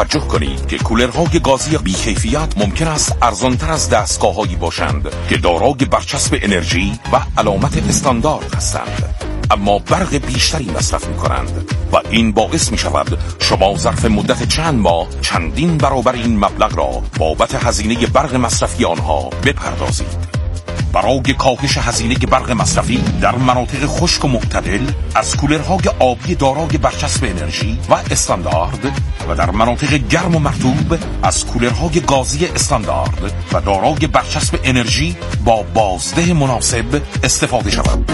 توجه کنید که کولرهای گازی بی‌کیفیت ممکن است ارزان‌تر از دستگاه‌هایی باشند که دارای برچسب انرژی و علامت استاندارد هستند، اما برق بیشتری مصرف می‌کنند و این باعث می‌شود شما ظرف مدت چند ماه چندین برابر این مبلغ را بابت هزینه برق مصرفی آنها بپردازید. برای کاهش هزینه برق مصرفی در مناطق خشک و معتدل از کولرهای آبی دارای برچسب انرژی و استاندارد و در مناطق گرم و مرطوب از کولرهای گازی استاندارد و دارای برچسب انرژی با بازده مناسب استفاده شود.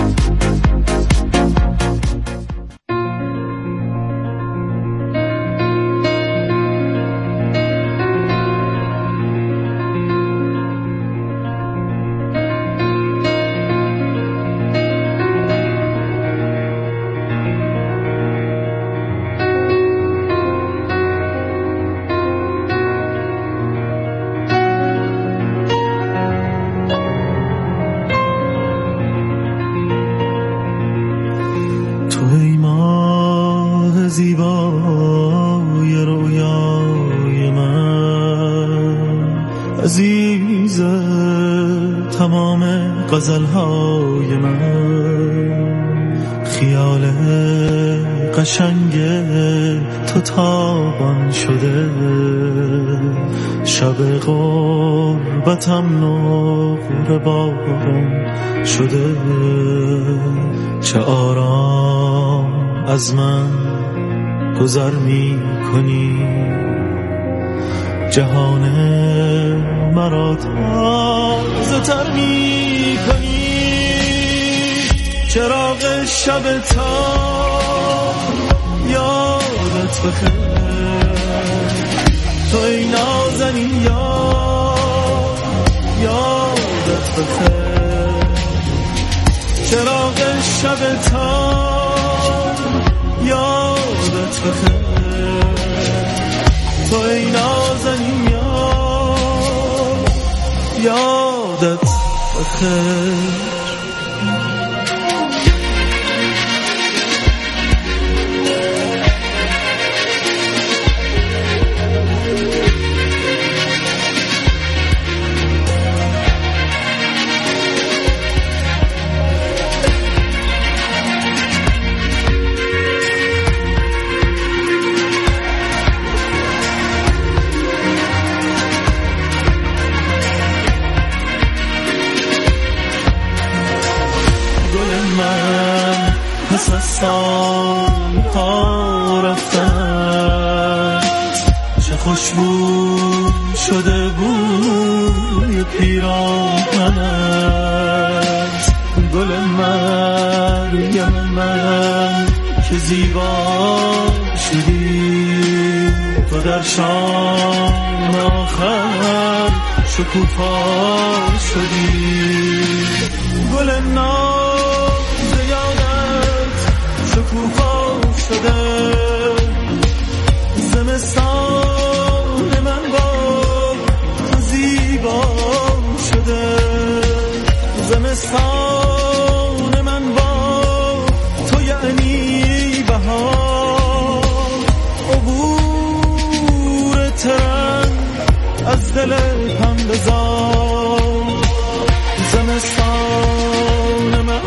زیبای رویای من، عزیز تمام غزلهای من، خیال قشنگ تو تابان شده، شب غربتم نقره باران شده، چه آرام از من گذر می کنی، جهان مرا تازه تر می کنی، چراغ شب تار یادت بخیر، تو ای نازنین یادت بخیر، چراغ شب تار یادت بخیر، تو ای نازنین یادت بخیر. پس از سالها رفتن چه خوشبو شده بوی پیراهنت، گل مریم من که زیبا شدی، تو در شام آخر شکوفا شدی، گل شکوفا شده، زمستان من با تو زیبا شده، زمستان من با تو یعنی بهار، عبور ترن از دل هم بزار، زمستان من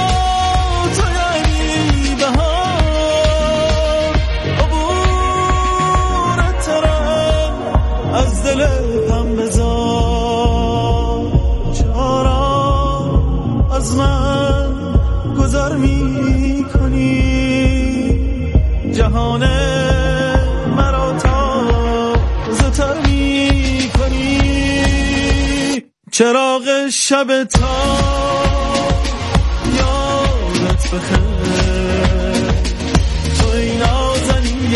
از دل هم بزار، چرا از من گذر می کنی، جهان مرا تازه تر می کنی، چراغ شب تار یادت بخیر، تو ای نازنین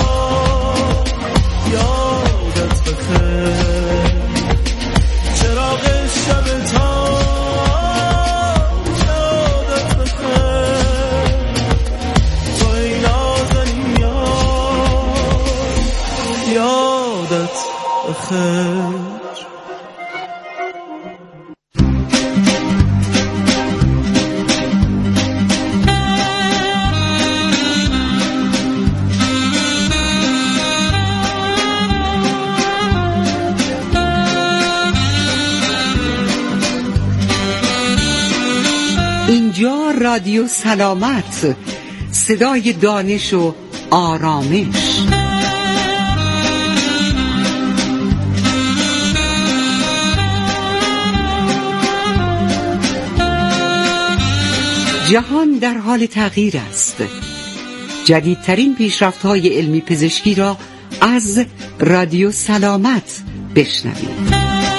یادت بخیر، چراغ شب تار یادت بخیر، تو ای نازنین یادت بخیر. رادیو سلامت، صدای دانش و آرامش. جهان در حال تغییر است. جدیدترین پیشرفت‌های علمی پزشکی را از رادیو سلامت بشنوید.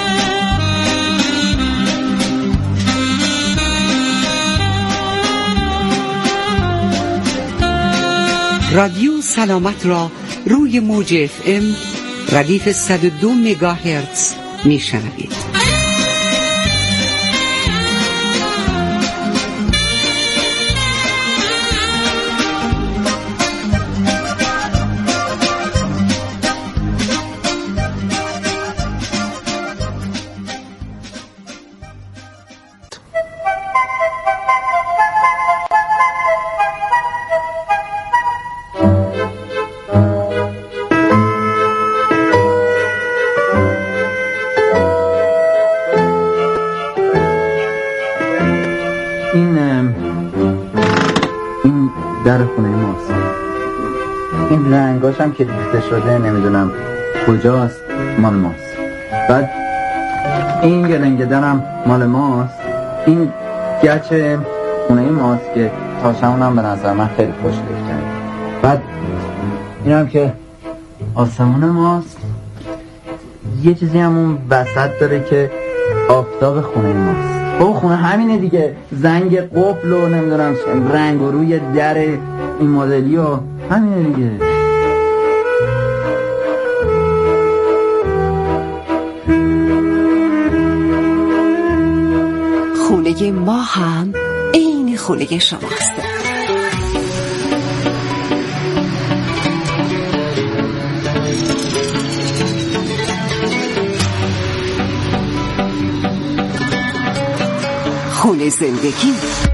رادیو سلامت را روی موج FM ردیف 102 مگاهرتز میشنوید. در خونه ماست. این رنگاش هم که ریخته شده نمیدونم کجاست، مال ماست. بعد این گلنگه درم مال ماست. این گچ خونه ماست که تاشمون هم به نظر من خیلی خوشگل کرد. بعد این هم که آسمون ماست. یه چیزی هم اون وسط داره که آفتاب خونه ماست. او خونه همینه دیگه، زنگ قفل و نمیدونم رنگ و روی در این مدلی و همینه دیگه. خونه ما هم عین خونه شماست. خونه زندگی.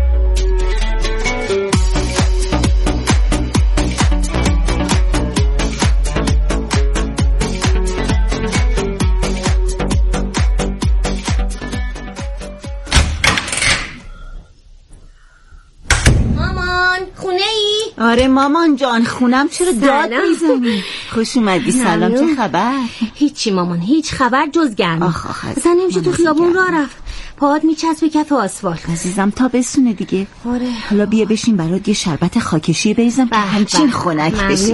مامان خونه ای؟ آره مامان جان خونم. چرا داد میزنی؟ خوش اومدی. سلام، چه خبر؟ هیچی مامان، هیچ خبر جز گرمی. اصلا نمیشه تو خیابون راه رفت، پاهات میچسبه کف آسفالت. عزیزم تا بسونه دیگه. آره. حالا بیا بشین برات یه شربت خاکشی بریزم که همچین خنک بشی.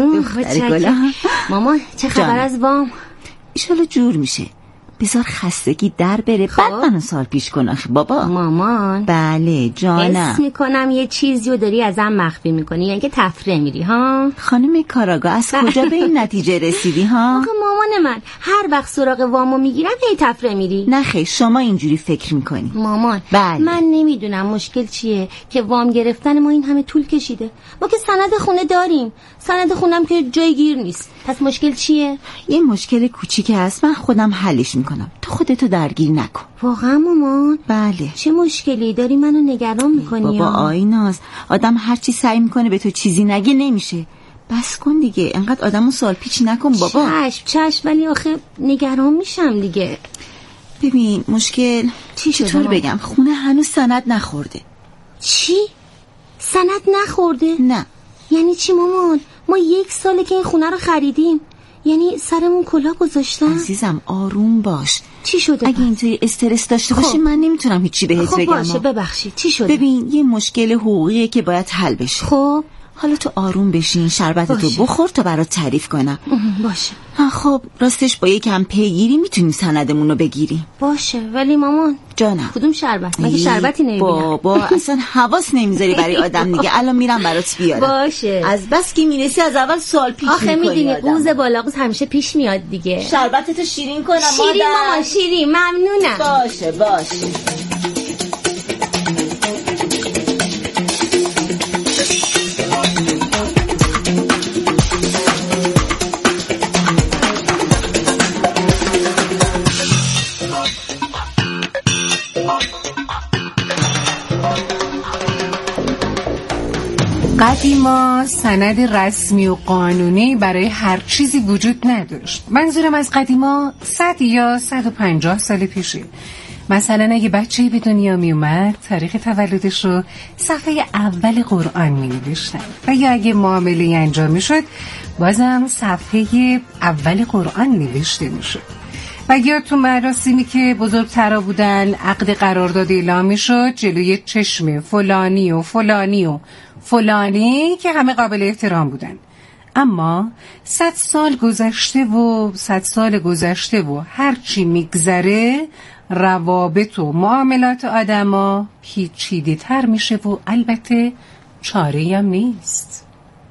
مامان چه خبر از وام؟ ایشالا جور میشه. بذار خستگی در بره بعد منو سال پیش کن. آخه بابا. مامان. بله جانم. حس میکنم یه چیزیو داری ازم مخفی میکنی، یعنی که تفریح میری ها؟ خانم کاراگاه از کجا به این نتیجه رسیدی ها؟ آخه مامان من هر وقت سراغ وامو میگیرم هی تفریح میری. نه خیر، شما اینجوری فکر میکنی. مامان بله. من نمیدونم مشکل چیه که وام گرفتن ما این همه طول کشیده. ما که سند خونه داریم، سند خونم که جای گیر نیست. پس مشکل چیه؟ یه مشکل کوچیک هست، من خودم حلش میکنم، تو خودتو درگیر نکن. واقعا مامان؟ بله. چه مشکلی داری؟ منو نگران میکنی. بابا آیناز، آدم هر چی سعی میکنه به تو چیزی نگه نمیشه. بس کن دیگه، انقدر آدمو سوال پیچ نکن بابا. چشم، ولی آخه نگران میشم دیگه. ببین مشکل چطور بگم، خونه هنوز سند نخورده. چی؟ سند نخورده؟ نه. یعنی چی مامان؟ ما 1 ساله که این خونه رو خریدیم، یعنی سرمون کلاه گذاشتن. عزیزم آروم باش. چی شده؟ اگه اینطوری استرس داشته باشی من نمیتونم هیچی بهت بگم. باشه ببخشید. چی شده؟ ببین یه مشکل حقوقیه که باید حل بشه. خب حالا تو آروم بشین، شربتتو بخور تا برات تعریف کنم. باشه. خب راستش با یکم پیگیری میتونیم سندمون رو بگیریم. باشه ولی مامان جانم. کدوم شربت؟ مگه شربتی نمیبینم؟ بابا اصلا حواس نمیذاری برای آدم دیگه. الان میرم برات بیارم. باشه. از بس که میرسی از اول سوال پیش میکنی. آخه میدونی قوز بالا قوز همیشه پیش میاد دیگه. شربتتو شیرین کنم شیرین مامان، شیرین. ممنونم. باشه. قدیما سند رسمی و قانونی برای هر چیزی وجود نداشت. منظورم از قدیما 100 یا 150 سال پیشه. مثلا اگه بچه‌ای به دنیا می اومد تاریخ تولدش رو صفحه اول قرآن می نوشتن و یا اگه معامله انجام می شد بازم صفحه اول قرآن نوشته می شد. و یا تو مراسمی که بزرگترا بودن عقد قرارداد اعلام می شد جلوی چشم فلانی و فلانی و فلانی که همه قابل احترام بودن. اما 100 سال گذشته و هر چی میگذره روابط و معاملات آدما پیچیده تر میشه و البته چاره‌ای هم نیست.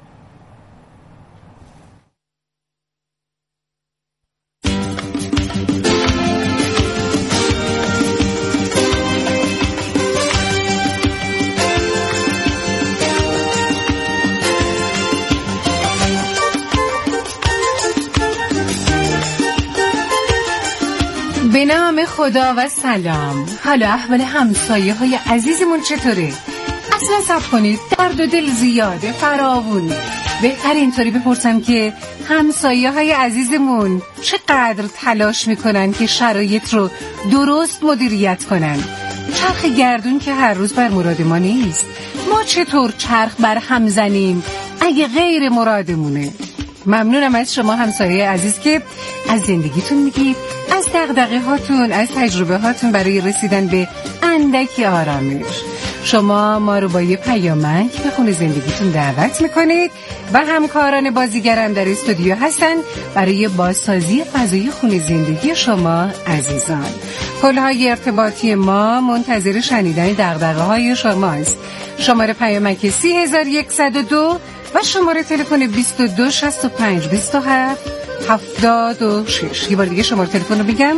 به نام خدا و سلام. حالا احوال همسایه های عزیزمون چطوره؟ اصلا صبر کنید، درد و دل زیاده، فراوون. بهتر اینطوری بپرسم که همسایه های عزیزمون چقدر تلاش میکنن که شرایط رو درست مدیریت کنن. چرخ گردون که هر روز بر مراد ما نیست. ما چطور چرخ بر هم زنیم اگه غیر مرادمونه؟ ممنونم از شما همسایه عزیز که از زندگیتون میگید، از دغدغه هاتون، از تجربه هاتون برای رسیدن به اندکی آرامش. شما ما رو با یه پیامک به خونه زندگیتون دعوت میکنید و همکاران بازیگرم در استودیو هستن برای بازسازی فضای خونه زندگی شما عزیزان. کلهای ارتباطی ما منتظر شنیدن دغدغه های شماست. شماره پیامک 30102 و شماره تلفن 2265 27 76. یه بار دیگه شماره تلفن رو بگم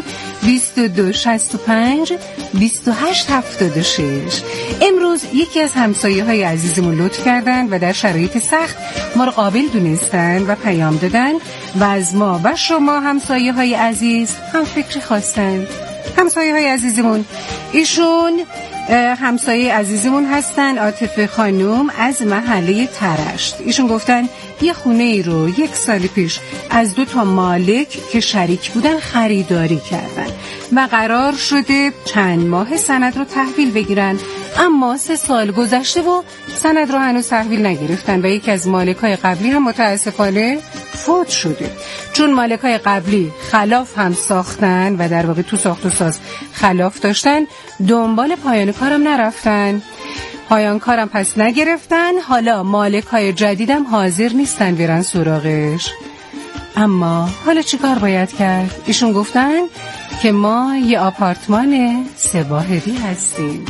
2265 28 76. امروز یکی از همسایه های عزیزمون لطف کردن و در شرایط سخت ما رو قابل دونستن و پیام دادن و از ما و شما همسایه های عزیز هم فکری خواستن. همسایه های عزیزمون ایشون همسایه عزیزمون هستن عاطفه خانوم از محله ترشت. ایشون گفتن یه خونه ای رو 1 سال پیش از 2 مالک که شریک بودن خریداری کردن و قرار شده چند ماه سند رو تحویل بگیرن، اما 3 سال گذشته و سند رو هنوز تحویل نگرفتن و یکی از مالکای قبلی هم متاسفانه فوت شده. چون مالکای قبلی خلاف هم ساختن و در واقع تو ساخت و ساز خلاف داشتن، دنبال پایان کارم نرفتن، پایان کارم پس نگرفتن. حالا مالکای جدیدم حاضر نیستن برن سراغش. اما حالا چی کار باید کرد؟ ایشون گفتن که ما یه آپارتمان 3 واحدی هستیم.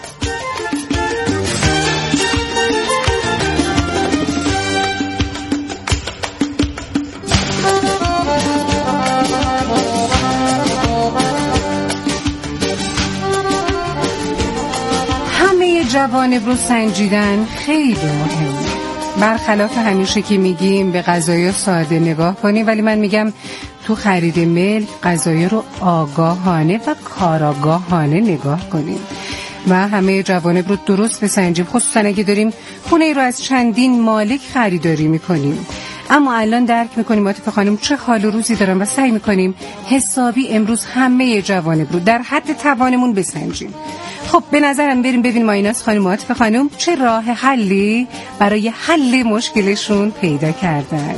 جوانب رو سنجیدن خیلی مهمه. برخلاف همیشه که میگیم به غذای ساده نگاه کنیم، ولی من میگم تو خرید ملک غذای رو آگاهانه و کاراگاهانه نگاه کنیم و همه جوانب رو درست بسنجیم، خصوصا اگه داریم خونه رو از چندین مالک خریداری میکنیم. اما الان درک میکنیم عاطفه خانم چه حال و روزی دارن و سعی میکنیم حسابی امروز همه جوانب رو در حد توانمون بسنجیم. خب به نظرم بریم ببینیم آیناس خانم عاطفه خانم چه راه حلی برای حل مشکلشون پیدا کردن.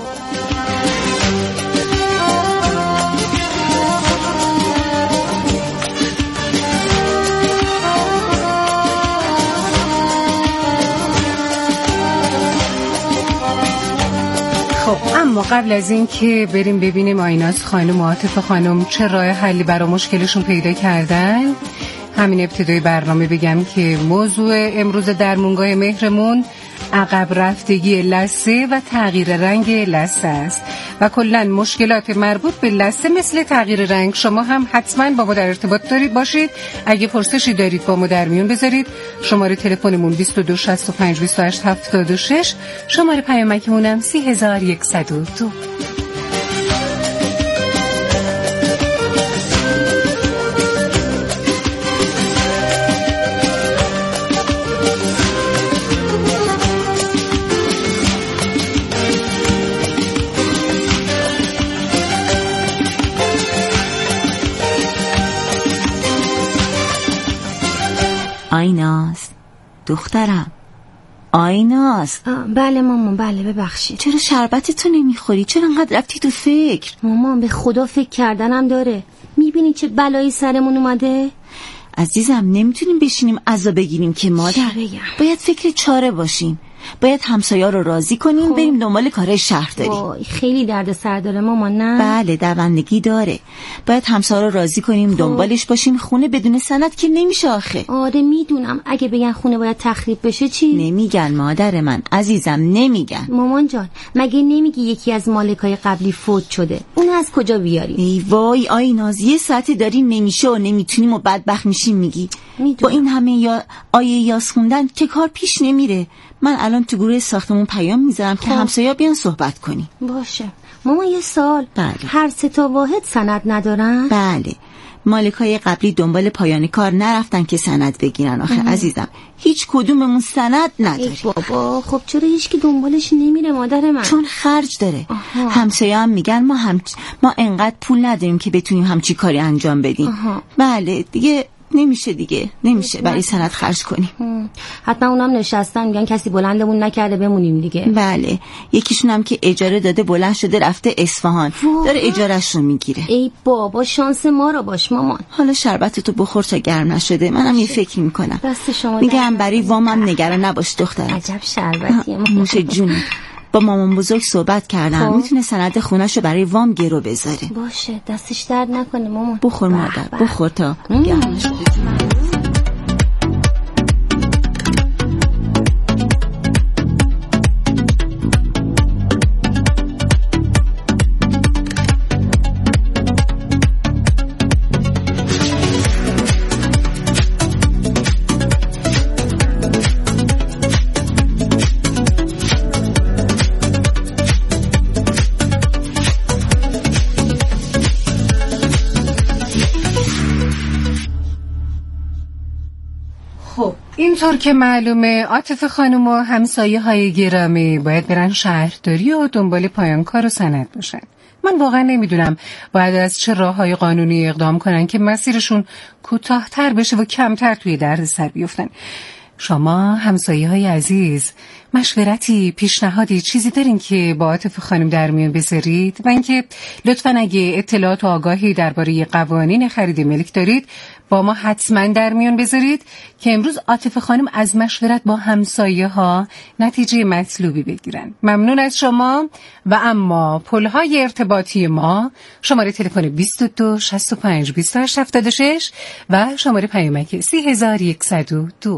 خب اما قبل از این که بریم ببینیم آیناس خانم عاطفه خانم چه راه حلی برای مشکلشون پیدا کردن، همین ابتدای برنامه بگم که موضوع امروز درمونگاه مهرمون عقب رفتگی لثه و تغییر رنگ لثه است و کلاً مشکلات مربوط به لثه مثل تغییر رنگ. شما هم حتما با ما در ارتباط دارید باشید. اگه پرسشی دارید با ما در میون بذارید. شماره تلفنمون 2265 28 76، شماره پیامکمونم 3102. دخترم آیناز. بله مامان، بله ببخشید. چرا شربتتو نمیخوری؟ چرا انقدر رفتی تو فکر؟ مامان به خدا فکر کردنم داره. میبینی چه بلایی سرمون اومده؟ عزیزم نمیتونیم بشینیم عزا بگیریم که مادر. باید فکر چاره باشیم. باید همسایه‌ها رو راضی کنیم بریم دنبال کارهای شهرداری. وای خیلی درد سر داره مامان، نه؟ بله دوندگی داره. باید همسایه‌ها رو راضی کنیم دنبالش باشیم. خونه بدون سند که نمیشه آخه. آره میدونم. اگه بگن خونه باید تخریب بشه چی؟ نمیگن مادر من عزیزم، نمیگن. مامان جان مگه نمیگی یکی از مالکای قبلی فوت شده؟ اون از کجا بیاری؟ ای وای آیناز، یه ساعت داری نمیشه و نمیتونیم و بدبخت میشیم میگی. با این همه آیه یاس خوندن که کار پیش نمیره. من الان تو گروه ساختمون پیام میذارم که همسایه‌ها بیان صحبت کنیم. باشه. مامان یه سال. بله. هر 3 تا واحد سند ندارن؟ بله. مالکای قبلی دنبال پایان کار نرفتن که سند بگیرن آخه عزیزم. هیچ کدوممون سند نداریم. بابا خب چرا هیچکی دنبالش نمیره مادر من؟ چون خرج داره. همسایه‌ها هم میگن ما انقدر پول نداریم که بتونیم همچی کاری انجام بدیم. بله دیگه نمیشه برای سند خرج کنیم. حتما اونم نشستن میگن کسی بلندمون نکرده بمونیم دیگه. بله یکیشون هم که اجاره داده بلند شده رفته اصفهان داره اجارهش رو میگیره. ای بابا شانس ما رو باش مامان. حالا شربتتو بخور تا گرم نشده. منم یه فکر میکنم. دست شما میگم برای وامم نگران نباش دخترم. عجب شربتیه مامان. نوش جون. با مامان بزرگ صحبت کردم میتونه سند خونه‌شو برای وام گرو بذاره. باشه دستش درد نکنه مامان. بخور مادر بخور تا گرم نشده. اینطور که معلومه عاطفه خانم و همسایه های گرامی باید برن شهرداری و دنبال پایان کار و سند باشن. من واقعا نمیدونم باید از چه راههای قانونی اقدام کنن که مسیرشون کوتاه‌تر بشه و کمتر توی دردسر بیفتن. شما همسایه های عزیز مشورتی، پیشنهادی، چیزی دارین که با عاطفه خانم در میون بذارید؟ و اینکه لطفاً اگه اطلاعات و آگاهی درباره قوانین خرید ملک دارید با ما حتما در میون بذارید که امروز عاطفه خانم از مشورت با همسایه ها نتیجه مطلوبی بگیرن. ممنون از شما. و اما پلهای ارتباطی ما شماره تلفن 22 65 28 76 و شماره پیامک 3102.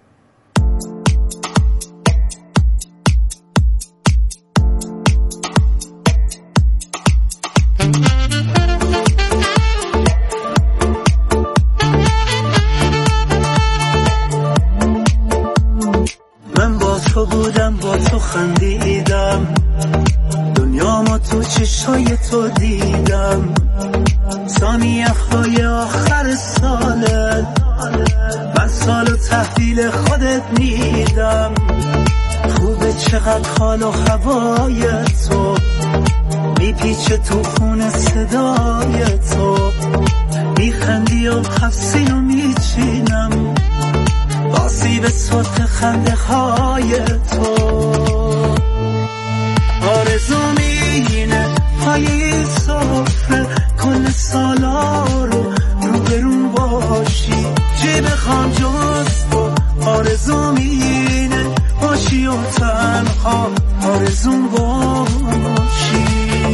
با تو خندیدم، دنیامو تو چشای تو دیدم، ثانیه های آخر ساله من سالو تحویل خودت میدم. خوبه چقدر حال و هوای تو میپیچه تو خون صدای تو، میخندی و حفظینو میچینم آسیب سرخ خنده های تو. آرزوم اینه پای سفره کل سالا رو برون باشی، چی بخوام جز تو. آرزوم اینه باشی و تنها آرزوم باشی.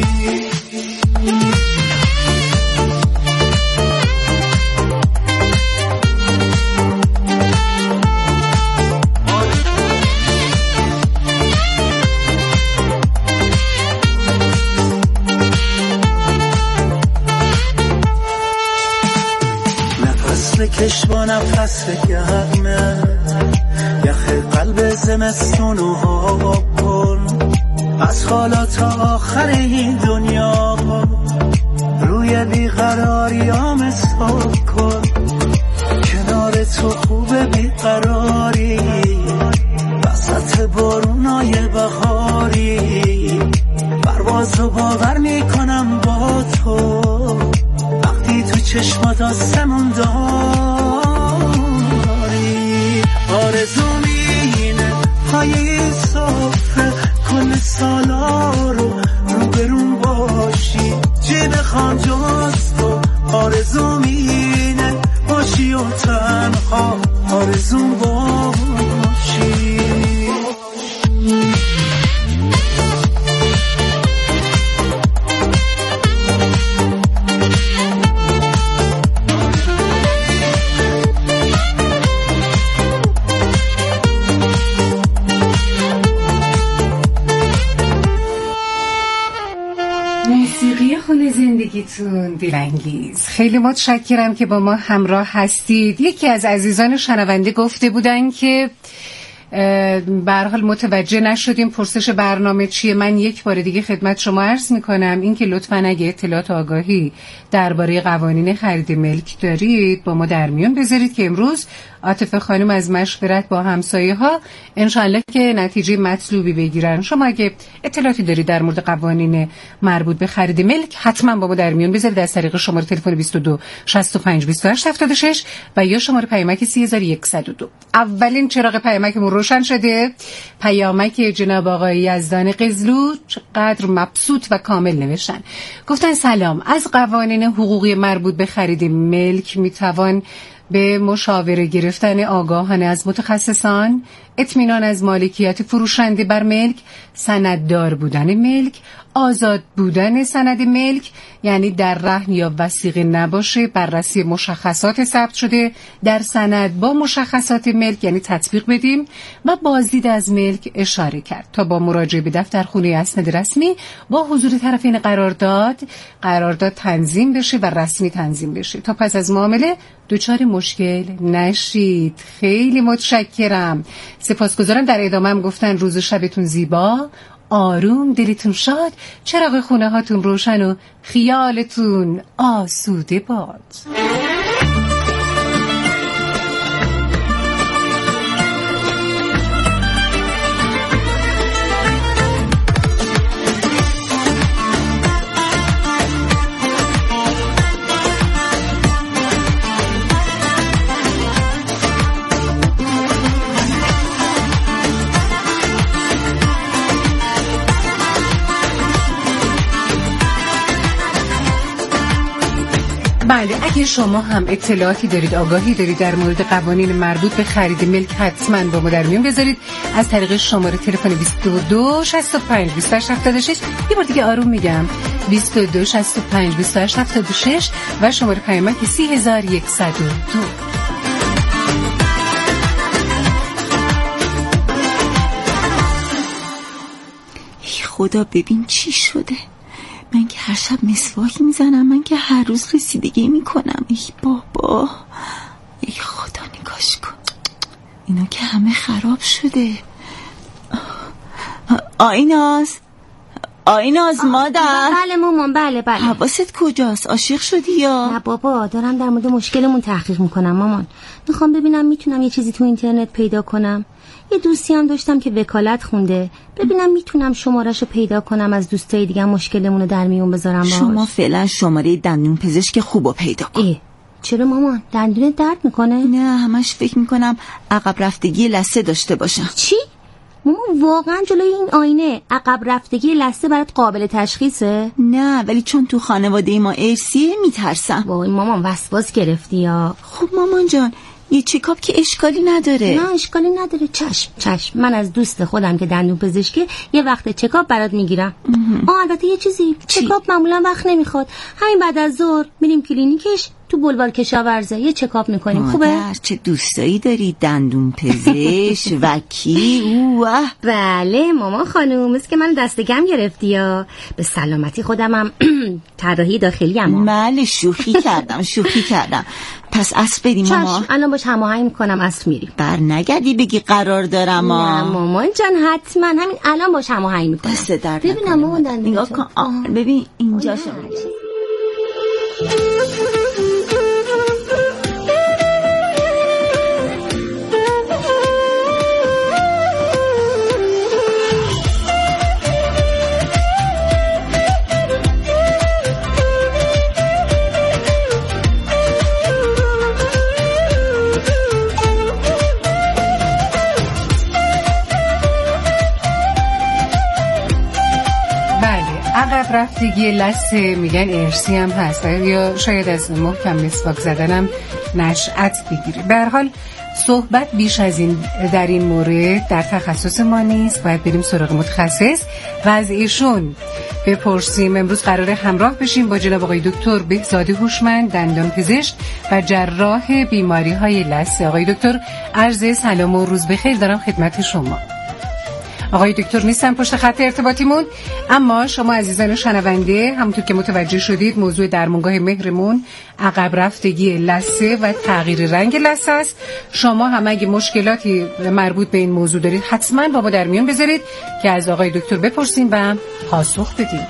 کش با نفس گرمه یخ قلب زمستونو آب کن، از حالا تا آخر این دنیا روی بیقراریام حساب کن. کنار تو خوبه بیقراری وسط بارونای بهاری، پروازو باور میکنم با تو وقتی تو چشمات آسمون داری. آرزوم همه خونه زندگیتون دلانگیز. خیلی متشکرم که با ما همراه هستید. یکی از عزیزان شنونده گفته بودن که به هر حال متوجه نشدیم پرسش برنامه چیه. من یک بار دیگه خدمت شما عرض میکنم این که لطفاً اگه اطلاعات آگاهی درباره قوانین خرید ملک دارید با ما در میون بذارید که امروز عاطفه خانم از مشورت با همسایه ها انشالله که نتیجه مطلوبی بگیرن. شما اگه اطلاعاتی دارید در مورد قوانین مربوط به خرید ملک حتما با ما در میون بذارید از طریق شماره تلفن 22 65 28 76 و یا شماره پیامک 3102. اولین چراغ پیامکمون روشن شده. پیامک جناب آقای یزدان قزلو چقدر مبسوط و کامل نوشتن. گفتن سلام، از قوانین حقوقی مربوط به خرید ملک میتوان به مشاوره گرفتن آگاهانه از متخصصان، اطمینان از مالکیت فروشنده بر ملک، سنددار بودن ملک، آزاد بودن سند ملک یعنی در رهن یا وثیقه نباشه، بررسی مشخصات ثبت شده در سند با مشخصات ملک یعنی تطبیق بدیم و بازدید از ملک اشاره کرد تا با مراجعه به دفتر خونه اسناد رسمی با حضور طرفین قرارداد تنظیم بشه و رسمی تنظیم بشه تا پس از معامله دچار مشکل نشید. خیلی متشکرم، سپاسگزارم. در ادامه هم گفتن روز و شبتون زیبا، آروم، دلتون شاد، چراغ خونه هاتون روشن و خیالتون آسوده باد. بله، اگه شما هم اطلاعاتی دارید، آگاهی دارید در مورد قوانین مربوط به خرید ملک حتما با ما در میون بذارید از طریق شماره تلفن 22 65 28 76. یه بار دیگه آروم میگم 22 65 28 76 و شماره پیامک 3102. خدا ببین چی شده. من که هر شب مسواک میزنم، من که هر روز رسیدگی میکنم. ای بابا، ای خدا نگاش کن، اینا که همه خراب شده. آیناز مادر. بله مامان، بله. حواست کجاست؟ عاشق شدی یا؟ نه بابا، دارم در مورد مشکلمون تحقیق میکنم مامان. میخوام ببینم میتونم یه چیزی تو اینترنت پیدا کنم. یه دوستی هم داشتم که وکالت خونده، ببینم میتونم شماره‌شو پیدا کنم از دوستای دیگه مشکلمون رو در میون بذارم باهاش. شما فعلا شماره دندون پزشک خوبو پیدا کن. چرا مامان؟ دندونت درد میکنه؟ نه، همش فکر میکنم عقب رفتگی لثه داشته باشم. چی؟ مامان واقعا جلوی این آینه عقب رفتگی لثه برات قابل تشخیصه؟ نه، ولی چون تو خانواده ما ارثیه میترسم. وای مامان وسواس گرفتی یا؟ خب مامان جان، یه چکاپ که اشکالی نداره. نه اشکالی نداره. چشم من از دوست خودم که دندون پزشکه یه وقت چکاپ برات میگیرم. البته یه چیزی، چکاپ معمولا وقت نمیخواد. همین بعد از ظهر میریم کلینیکش تو بلوار کشاورزه یه چکاپ میکنیم. خوبه؟ چه دوستایی داری، دندون پزشک، وکیل. بله مامان خانوم، مثل که من دست گم گرفتی یا به سلامتی خودمم طراحی داخلی ام. بله شوخی کردم. پس عصر بریم مامان. الان باش هماهنگ میکنم، عصر میریم. بر نگردی بگی قرار دارم. نه مامان جان حتما همین الان باش هماهنگ میکنم. دست درد ببینم مامان نگاه کن. ببین اینجا شما. عقب رفتگی لثه میگن ارثی هم هست یا شاید از محکم مسواک زدنم نشأت بگیره. به هر حال صحبت بیش از این در این مورد در تخصص ما نیست، باید بریم سراغ متخصص و از ایشون بپرسیم. امروز قراره همراه بشیم با جناب آقای دکتر بهزاد هوشمند، دندان پزشک و جراح بیماری‌های لثه. آقای دکتر عرض سلام و روز بخیر دارم خدمت شما. آقای دکتر نیستن پشت خط ارتباطیمون، اما شما عزیزان شنونده همونطور که متوجه شدید موضوع درمانگاه مهرمون عقب رفتگی لثه و تغییر رنگ لثه است. شما هم اگه مشکلاتی مربوط به این موضوع دارید حتما با ما در میون بذارید که از آقای دکتر بپرسیم و پاسخ بدیم.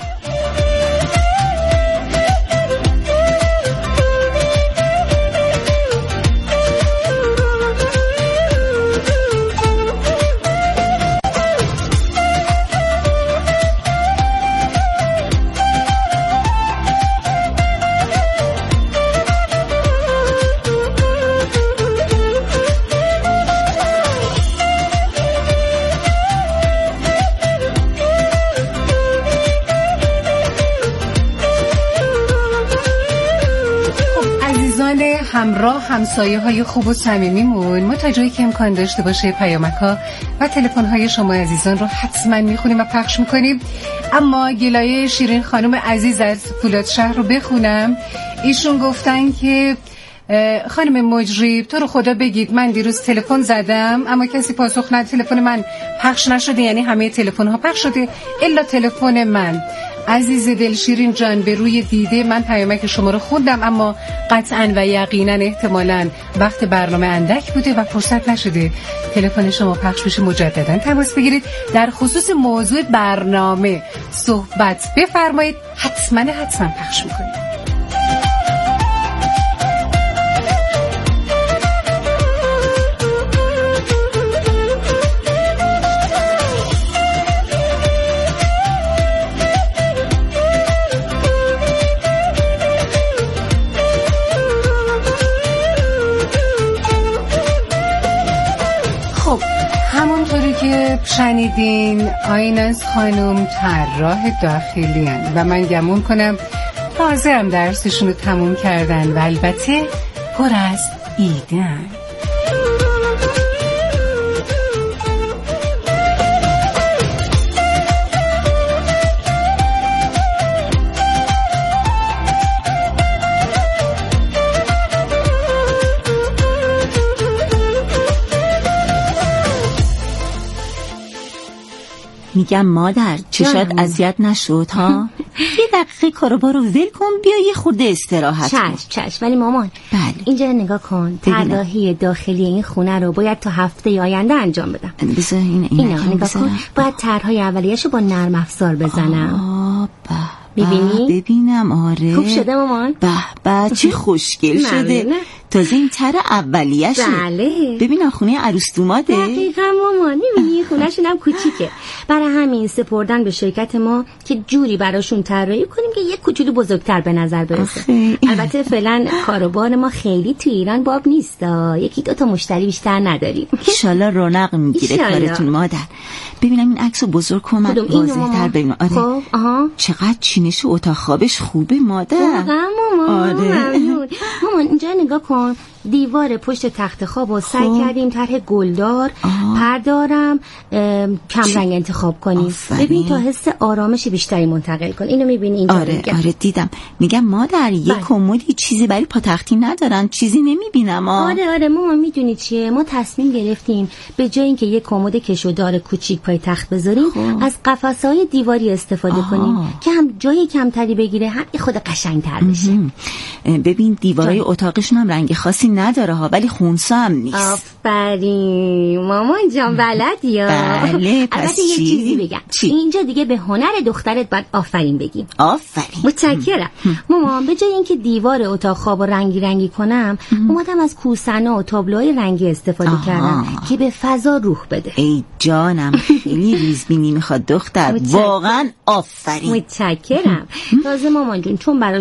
همراه همسایه های خوب و صمیمیمون، ما تا جایی که امکان داشته باشه پیامک ها و تلفن های شما عزیزان رو حتما میخونیم و پخش میکنیم. اما گلایه شیرین خانم عزیز از فولادشهر رو بخونم. ایشون گفتن که خانم مجری تو رو خدا بگید من دیروز تلفن زدم اما کسی پاسخ نداد، تلفن من پخش نشده، یعنی همه تلفن ها پخش شده الا تلفن من. عزیز دل شیرین جان، به روی دیده من پیامک شما رو خوندم اما قطعاً و یقیناً احتمالاً وقت برنامه اندک بوده و فرصت نشده تلفن شما پخش بشه. مجدداً تماس بگیرید، در خصوص موضوع برنامه صحبت بفرمایید، حتما پخش میکنید. همونطوری که شنیدین آیناز خانم طراح داخلی هستند و من گمون کنم تازه هم درسشون رو تموم کردن و البته پر از ایده‌اند. میگم مادر چشات اذیت نشد ها؟ یه دقیقه کاروبار رو ول کن، بیا یه خورده استراحت کن. چشم. ولی مامان بله. اینجا نگاه کن، طراحی داخلی این خونه رو باید تا هفته آینده انجام بدم. بذار اینا نگاه کن، باید طرح‌های اولیه‌شو با نرم افزار بزنم. میبینی؟ ببینم. آره خوب شده مامان؟ به چه خوشگل شده. تازه این طرح اولیه‌شه. بله. ببینم خونه عروس دوماده. دقیقاً مامان، میبینی خونه‌شون هم کوچیکه. برای همین سپردن به شرکت ما که جوری براشون طراحی کنیم که یک کوچولو بزرگتر به نظر برسه. البته فعلا کاروبار ما خیلی تو ایران باب نیست، یکی دو تا مشتری بیشتر نداریم. ان شاءالله رونق میگیره کارتون مادر. ببینم این عکسو بزرگ کن، من واضح‌تر ببینم. آره. خب چقدر چینش و اتاق خوابش خوبه مادر. واقعا مامان. آره. مامان اینجا نگاه کن، دیوار پشت تخت خواب رو سعی کردیم طرح گلدار پردارم کم رنگ انتخاب کنیم. ببین تا حس آرامش بیشتری منتقل کن. اینو میبینی اینجا؟ آره دیدم. میگم مادر یه کمدی چیزی برای پاتختی ندارن؟ چیزی نمیبینم. آره مامان، میدونی چیه، ما تصمیم گرفتیم به جای اینکه یه کمد کشودار کوچیک پای تخت بذاریم از قفسه‌های دیواری استفاده کنیم که هم جای کمتری بگیره هم خود قشنگ‌تر بشه. ببین دیوارای اتاقشون هم رنگ خاصی نداره ها، ولی خونسا هم نیست. آفرین مامان جان، بلدی ها. بله. البته یه چیزی بگم، اینجا دیگه به هنر دخترت باید آفرین بگیم. آفرین. متشکرم مامان. به جای اینکه دیوار اتاق خواب رو رنگی کنم اومدم از کوسنا و تابلوهای رنگی استفاده کردم که به فضا روح بده. ای جانم خیلی ریزبینی میخواد دختر، واقعا آفرین. متشکرم. تازه مامان جون چون برای